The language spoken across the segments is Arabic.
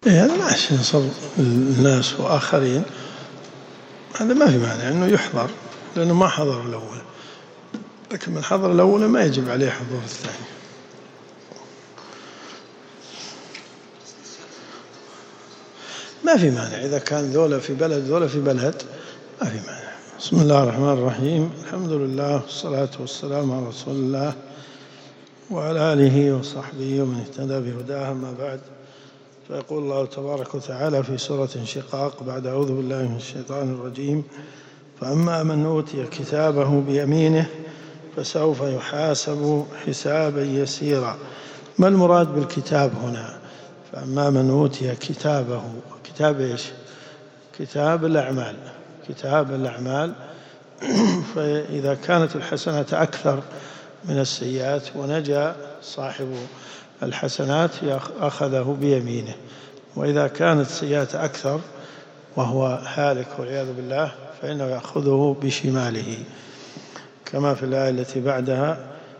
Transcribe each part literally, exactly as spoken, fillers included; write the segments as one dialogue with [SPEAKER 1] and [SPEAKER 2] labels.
[SPEAKER 1] إيه هذا لا ينصر الناس وآخرين، هذا ما في مانع أنه يحضر لأنه ما حضر الأول، لكن من حضر الأول ما يجب عليه حضور الثاني. ما في مانع إذا كان ذولا في بلد ذولا في بلد، ما في مانع. بسم الله الرحمن الرحيم، الحمد لله والصلاة والسلام على رسول الله وعلى آله وصحبه ومن اهتدى بهداه، أما بعد. فيقول الله تبارك وتعالى في سورة انشقاق بعد أعوذ بالله من الشيطان الرجيم: فأما من أوتي كتابه بيمينه فسوف يحاسب حسابا يسيرا. ما المراد بالكتاب هنا؟ فأما من أوتي كتابه، كتاب إيش؟ كتاب الأعمال، كتاب الأعمال. فإذا كانت الحسنات أكثر من السيئات ونجا صاحب الحسنات أخذه بيمينه، وإذا كانت السيئات أكثر وهو هالك والعياذ بالله فإنه يأخذه بشماله، كما في الآية التي بعدها: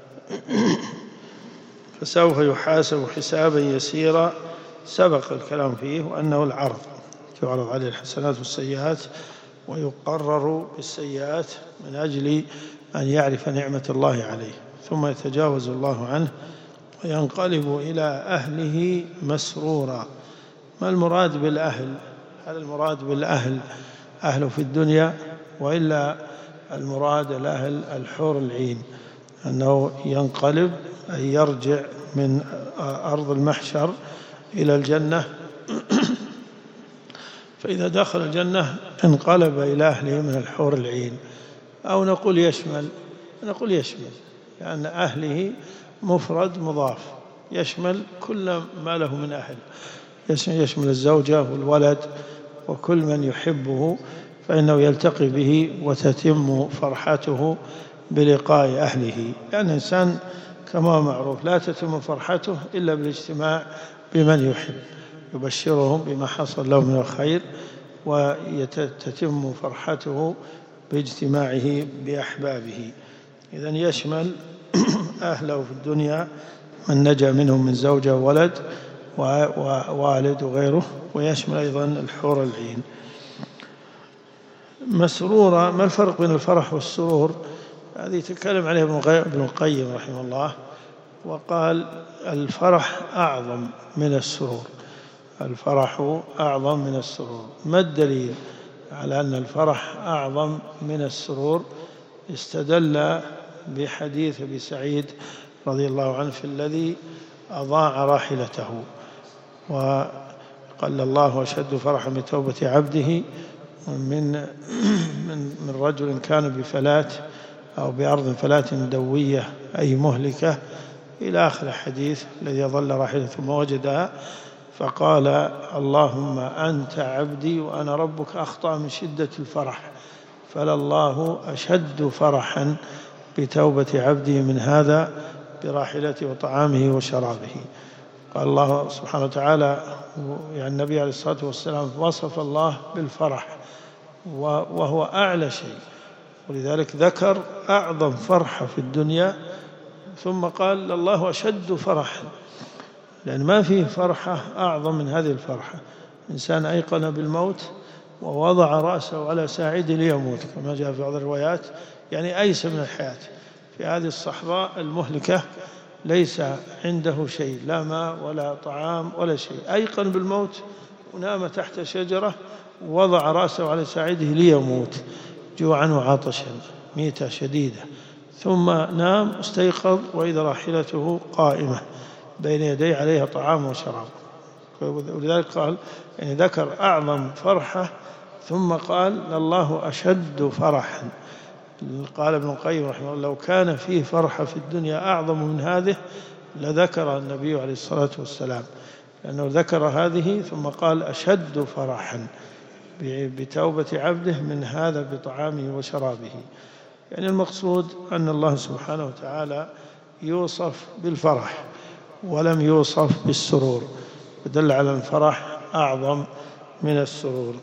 [SPEAKER 1] فسوف يحاسب حسابا يسيرا. سبق الكلام فيه وأنه العرض، يعرض عليه الحسنات والسيئات ويقرر بالسيئات من أجل أن يعرف نعمة الله عليه، ثم يتجاوز الله عنه وينقلب إلى أهله مسرورا. ما المراد بالأهل؟ هل المراد بالأهل أهله في الدنيا، وإلا المراد الأهل الحور العين، أنه ينقلب أي يرجع من أرض المحشر إلى الجنة فإذا دخل الجنة انقلب إلى أهله من الحور العين. أو نقول يشمل، نقول يشمل لأن يعني أهله مفرد مضاف، يشمل كل ما له من أهل، يشمل الزوجة والولد وكل من يحبه، فإنه يلتقي به وتتم فرحته بلقاء أهله، لأن الإنسان كما معروف لا تتم فرحته إلا بالاجتماع بمن يحب، يبشرهم بما حصل له من الخير، وتتم فرحته باجتماعه بأحبابه. إذن يشمل أهله في الدنيا من نجا منهم من زوجة وولد ووالد وغيره، ويشمل أيضا الحور العين. مسرورا، ما الفرق بين الفرح والسرور؟ هذه يتكلم عليه ابن القيم رحمه الله، وقال الفرح أعظم من السرور، الفرح أعظم من السرور. ما الدليل على أن الفرح أعظم من السرور؟ استدل بحديث أبي سعيد رضي الله عنه في الذي أضاع راحلته، وقال الله أشد فرحا بتوبة عبده من من من رجل كان بفلاة أو بأرض فلاة دوية أي مهلكة إلى آخر الحديث، الذي ظل راحلته ثم وجدها فقال اللهم أنت عبدي وأنا ربك، أخطأ من شدة الفرح، فلله أشد فرحا بتوبة عبده من هذا براحلته وطعامه وشرابه. قال الله سبحانه وتعالى، يعني النبي عليه الصلاة والسلام وصف الله بالفرح وهو أعلى شيء، ولذلك ذكر أعظم فرحة في الدنيا ثم قال الله أشد فرحا، لأن ما فيه فرحة أعظم من هذه الفرحة. إنسان أيقن بالموت ووضع رأسه على ساعده ليموت كما جاء في بعض الروايات، يعني أيس من الحياة في هذه الصحراء المهلكة، ليس عنده شيء، لا ماء ولا طعام ولا شيء، أيقن بالموت ونام تحت شجرة ووضع رأسه على ساعده ليموت جوعا وعطشا ميتة شديدة، ثم نام استيقظ وإذا راحلته قائمة بين يديه عليها طعام وشراب. ولذلك قال، يعني ذكر أعظم فرحة ثم قال الله أشد فرحا. قال ابن القيم رحمه الله لو كان فيه فرحة في الدنيا أعظم من هذه لذكر النبي عليه الصلاة والسلام، لأنه ذكر هذه ثم قال أشد فرحا بتوبة عبده من هذا بطعامه وشرابه. يعني المقصود أن الله سبحانه وتعالى يوصف بالفرح ولم يوصف بالسرور، ودل على الفرح أعظم من السرور.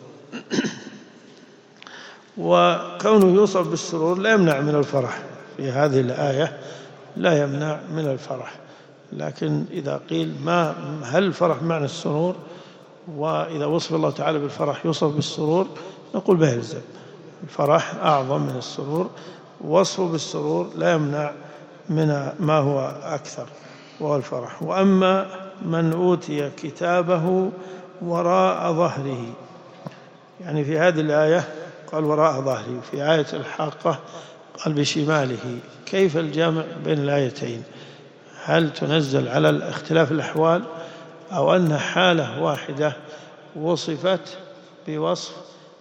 [SPEAKER 1] وكونه يوصف بالسرور لا يمنع من الفرح، في هذه الآية لا يمنع من الفرح، لكن إذا قيل ما هل الفرح معنى السرور؟ وإذا وصف الله تعالى بالفرح يوصف بالسرور نقول به يلزم. الفرح أعظم من السرور، وصفه بالسرور لا يمنع من ما هو أكثر وهو الفرح. وأما من أوتي كتابه وراء ظهره، يعني في هذه الآية قال وراء ظهره، في آية الحاقة قال بشماله. كيف الجمع بين الآيتين؟ هل تنزل على اختلاف الأحوال أو أن حالة واحدة وصفت بوصف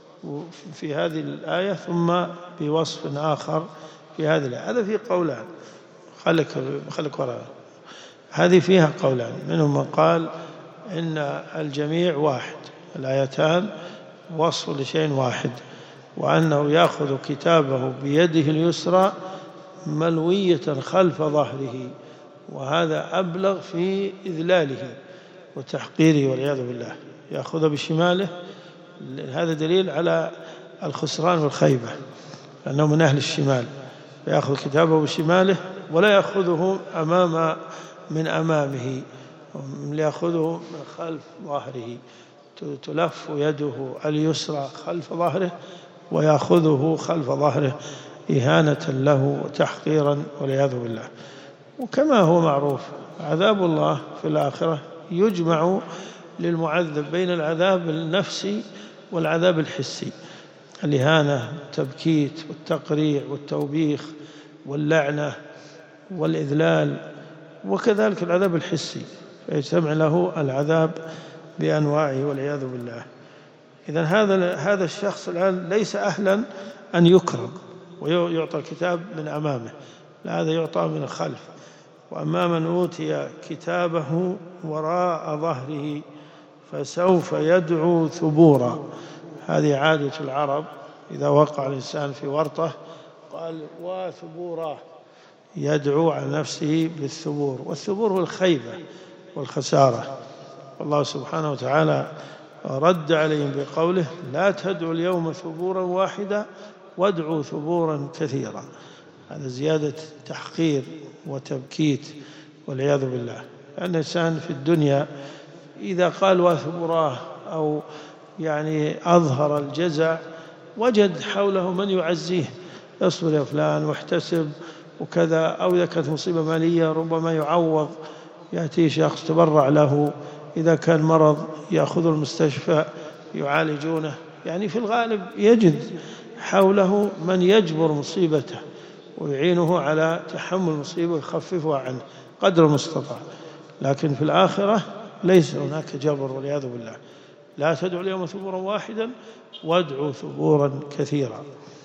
[SPEAKER 1] في هذه الآية ثم بوصف آخر في هذه الآية؟ هذا فيه قولان، خلك خلك وراء. هذه فيها قولان، منهم من قال إن الجميع واحد، الآيتان وصف لشيء واحد، وأنه يأخذ كتابه بيده اليسرى ملوية خلف ظهره، وهذا أبلغ في إذلاله وتحقيره والعياذ بالله. يأخذ بشماله، هذا دليل على الخسران والخيبة، لأنه من أهل الشمال، يأخذ كتابه بشماله ولا يأخذه أمام من أمامه، ليأخذه من خلف ظهره، تلف يده اليسرى خلف ظهره ويأخذه خلف ظهره إهانة له وتحقيرا والعياذ بالله. وكما هو معروف عذاب الله في الآخرة يجمع للمعذب بين العذاب النفسي والعذاب الحسي، الإهانة والتبكيت والتقريع والتوبيخ واللعنة والإذلال، وكذلك العذاب الحسي، فيجتمع له العذاب بأنواعه والعياذ بالله. إذن هذا هذا الشخص الآن ليس أهلا أن يكرم ويعطى الكتاب من أمامه، لا، هذا يعطى من الخلف. وأما من أوتي كتابه وراء ظهره فسوف يدعو ثبورا. هذه عادة العرب، إذا وقع الإنسان في ورطة قال وثبورا، يدعو على نفسه بالثبور، والثبور هو الخيبة والخسارة. والله سبحانه وتعالى رد عليهم بقوله لا تدعوا اليوم ثبورا واحدا وادعوا ثبورا كثيرا. هذا زيادة تحقير وتبكيت والعياذ بالله. لأن الإنسان في الدنيا إذا قال وثبوراه أو يعني أظهر الجزع وجد حوله من يعزيه، اصبر يا فلان واحتسب وكذا، أو إذا كانت مصيبة مالية ربما يعوض، يأتي شخص تبرع له، إذا كان مرض يأخذ المستشفى يعالجونه، يعني في الغالب يجد حوله من يجبر مصيبته ويعينه على تحمل المصيبة ويخففها عنه قدر المستطاع. لكن في الآخرة ليس هناك جبر والعياذ بالله. لا تدعوا اليوم ثبورا واحدا وادعوا ثبورا كثيرا.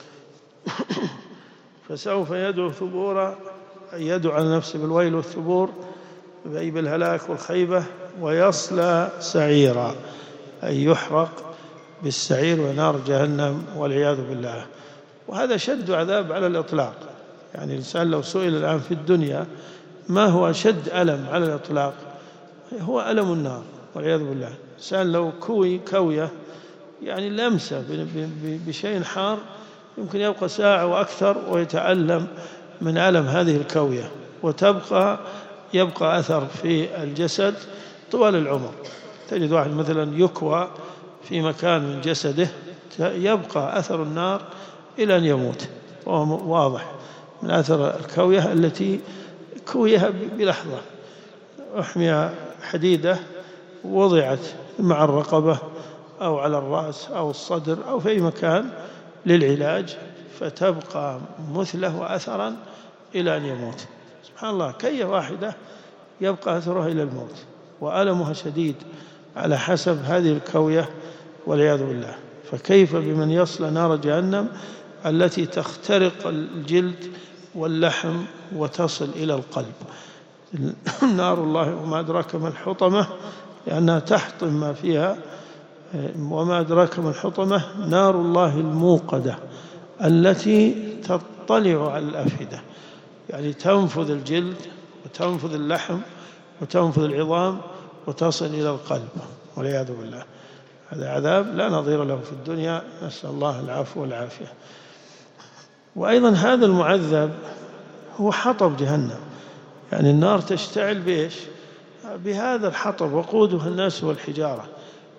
[SPEAKER 1] فسوف يدعو ثبورا، يدعو على نفسه بالويل والثبور، أي بالهلاك والخيبة، ويصلى سعيرا، أي يحرق بالسعير ونار جهنم والعياذ بالله. وهذا شد عذاب على الإطلاق. يعني الإنسان لو سئل الآن في الدنيا ما هو أشد ألم على الإطلاق، هو ألم النار والعياذ بالله. الإنسان لو كوي كوية يعني لمسة بشيء حار يمكن يبقى ساعة وأكثر ويتألم من ألم هذه الكوية، وتبقى يبقى أثر في الجسد طوال العمر. تجد واحد مثلا يكوى في مكان من جسده يبقى أثر النار إلى أن يموت، وهو واضح من أثر الكوية التي كويها بلحظة. أحمي حديدة وضعت مع الرقبة أو على الرأس أو الصدر أو في أي مكان للعلاج، فتبقى مثله وأثرا إلى أن يموت. سبحان الله، كية واحدة يبقى أثرها إلى الموت، وألمها شديد على حسب هذه الكوية والعياذ بالله. فكيف بمن يصلى نار جهنم التي تخترق الجلد واللحم وتصل إلى القلب. نار الله وما أدراك ما الحطمة، لأنها تحطم ما فيها. وما أدراك ما الحطمة، نار الله الموقدة التي تطلع على الأفئدة، يعني تنفذ الجلد وتنفذ اللحم وتنفذ العظام وتصل إلى القلب والعياذ بالله. هذا عذاب لا نظير له في الدنيا، نسأل الله العفو والعافية. وأيضا هذا المعذب هو حطب جهنم، يعني النار تشتعل بإيش؟ بهذا الحطب، وقودها الناس والحجارة.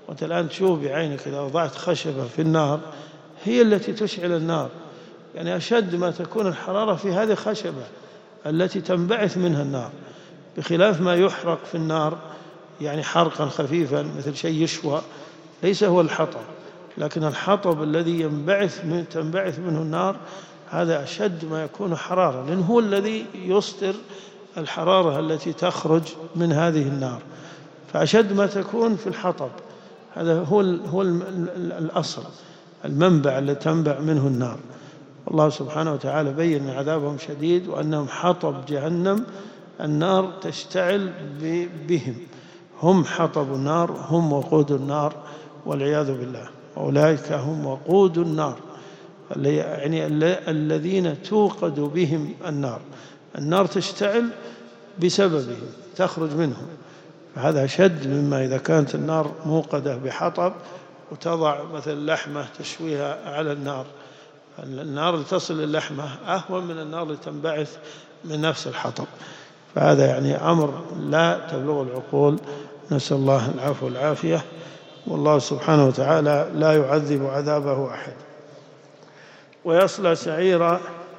[SPEAKER 1] وأنت الآن تشوف بعينك إذا وضعت خشبة في النار هي التي تشعل النار، يعني أشد ما تكون الحرارة في هذه الخشبة التي تنبعث منها النار، بخلاف ما يحرق في النار يعني حرقا خفيفا مثل شيء يشوى، ليس هو الحطب، لكن الحطب الذي ينبعث من تنبعث منه النار هذا أشد ما يكون حرارة، لأنه هو الذي يصدر الحرارة التي تخرج من هذه النار، فأشد ما تكون في الحطب، هذا هو هو الأصل، المنبع الذي تنبع منه النار. الله سبحانه وتعالى بين أن عذابهم شديد وأنهم حطب جهنم، النار تشتعل بهم، هم حطب النار، هم وقود النار والعياذ بالله، أولئك هم وقود النار، يعني الذين توقد بهم النار، النار تشتعل بسببهم تخرج منهم، فهذا أشد مما إذا كانت النار موقدة بحطب وتضع مثل لحمة تشويها على النار، النار اللي تصل للحمة أهون من النار اللي تنبعث من نفس الحطب، فهذا يعني أمر لا تبلغ العقول، نسأل الله العفو والعافية، والله سبحانه وتعالى لا يعذب عذابه أحد. ويصلى سعيرا،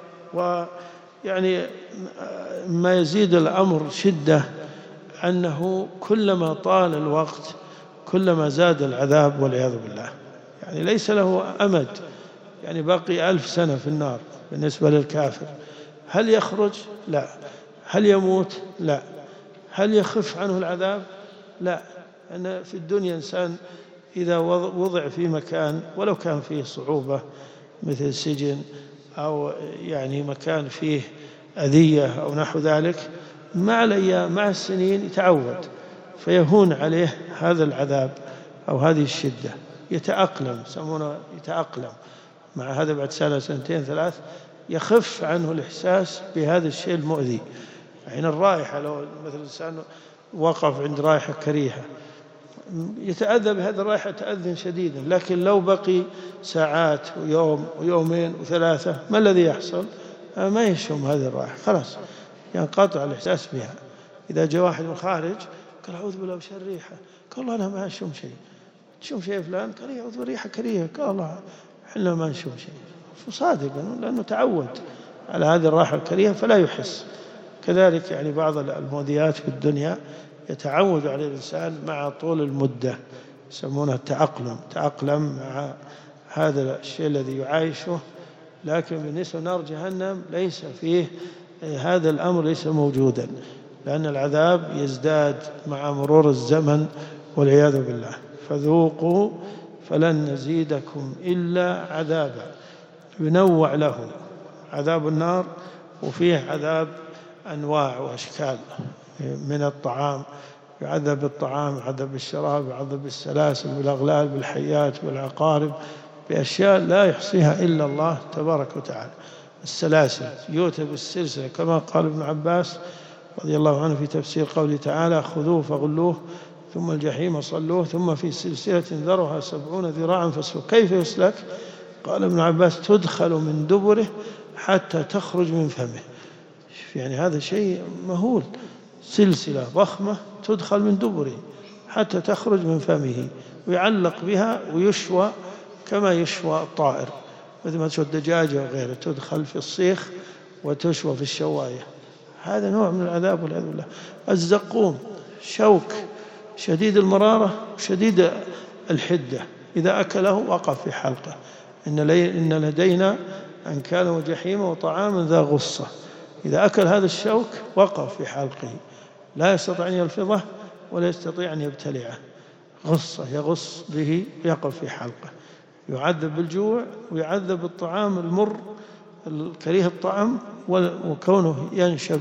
[SPEAKER 1] ويعني ما يزيد الأمر شدة أنه كلما طال الوقت كلما زاد العذاب والعياذ بالله، يعني ليس له أمد، يعني باقي ألف سنة في النار بالنسبة للكافر، هل يخرج؟ لا. هل يموت؟ لا. هل يخف عنه العذاب؟ لا. أن في الدنيا إنسان إذا وضع في مكان ولو كان فيه صعوبة مثل سجن أو يعني مكان فيه أذية أو نحو ذلك، مع الأيام مع السنين يتعود فيهون عليه هذا العذاب أو هذه الشدة، يتأقلم، يسمونه يتأقلم مع هذا، بعد سنة سنتين ثلاث يخف عنه الإحساس بهذا الشيء المؤذي. يعني الرائحة، لو مثل الإنسان وقف عند رائحة كريهة يتأذى بهذه الرائحة تأذى شديدا، لكن لو بقي ساعات ويوم ويومين وثلاثة ما الذي يحصل؟ ما يشم هذه الرائحة، خلاص ينقطع الإحساس بها. إذا جاء واحد من خارج قال أعوذ بالله وش الريحة، قال الله أنا ما أشم شيء، تشم شيء فلان؟ قال أعوذ بالريحة كريهة، قال الله إحنا ما نشم شيء، فصادق لأنه تعود على هذه الرائحة الكريهة فلا يحس. كذلك يعني بعض المؤذيات في الدنيا يتعود عليه الإنسان مع طول المدة، يسمونها التأقلم، تأقلم مع هذا الشيء الذي يعايشه، لكن بالنسبة لنار جهنم ليس فيه هذا الأمر، ليس موجودا، لأن العذاب يزداد مع مرور الزمن والعياذ بالله. فذوقوا فلن نزيدكم إلا عذابا، ينوع له عذاب النار، وفيه عذاب أنواع وأشكال من الطعام، يعذب بالطعام، يعذب بالشراب، يعذب بالسلاسل، بالأغلال، بالحيات، بالعقارب، بأشياء لا يحصيها إلا الله تبارك وتعالى. السلاسل يؤتى بالسلسلة كما قال ابن عباس رضي الله عنه في تفسير قوله تعالى خذوه فغلوه ثم الجحيم صلوه ثم في سلسلة ذرعها سبعون ذراعا فاسلكوه. كيف يسلك؟ قال ابن عباس تدخل من دبره حتى تخرج من فمه، يعني هذا شيء مهول، سلسلة ضخمة تدخل من دبره حتى تخرج من فمه، ويعلق بها ويشوى كما يشوى الطائر، مثل ما تشوى الدجاجة وغيره، تدخل في الصيخ وتشوى في الشواية. هذا نوع من العذاب والعياذ بالله. الزقوم شوك شديد المرارة وشديد الحدة، إذا أكله وقف في حلقه. إن لدينا أنكالا وجحيما وطعاما ذا غصة، إذا أكل هذا الشوك وقف في حلقه، لا يستطيع أن يلفظه ولا يستطيع أن يبتلعه، غصة يغص به يقف في حلقه، يعذب بالجوع ويعذب بالطعام المر الكريه الطعم، وكونه ينشب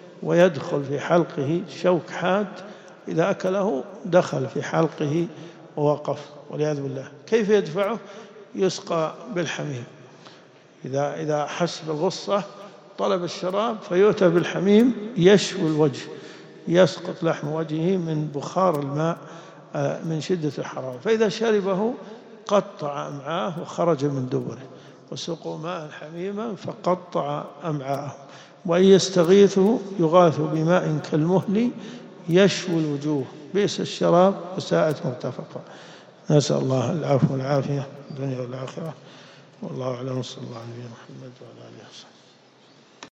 [SPEAKER 1] ويدخل في حلقه شوك حاد، إذا أكله دخل في حلقه ووقف والعياذ بالله. كيف يدفعه؟ يسقى بالحميم، إذا إذا حس بالغصة طلب الشراب فيؤتى بالحميم يشوي الوجه، يسقط لحم وجهه من بخار الماء من شدة الحرارة، فإذا شربه قطع أمعاه وخرج من دبره، وسقوا ماء حميما فقطع أمعاءه، وإن يستغيثوا يغاثوا بماء كالمهل يشوي الوجوه، بئس الشراب وساءت مرتفقا. نسأل الله العفو والعافية في الدنيا والآخرة. والله أعلم. صلى الله عليه محمد وعلى آله وصحبه.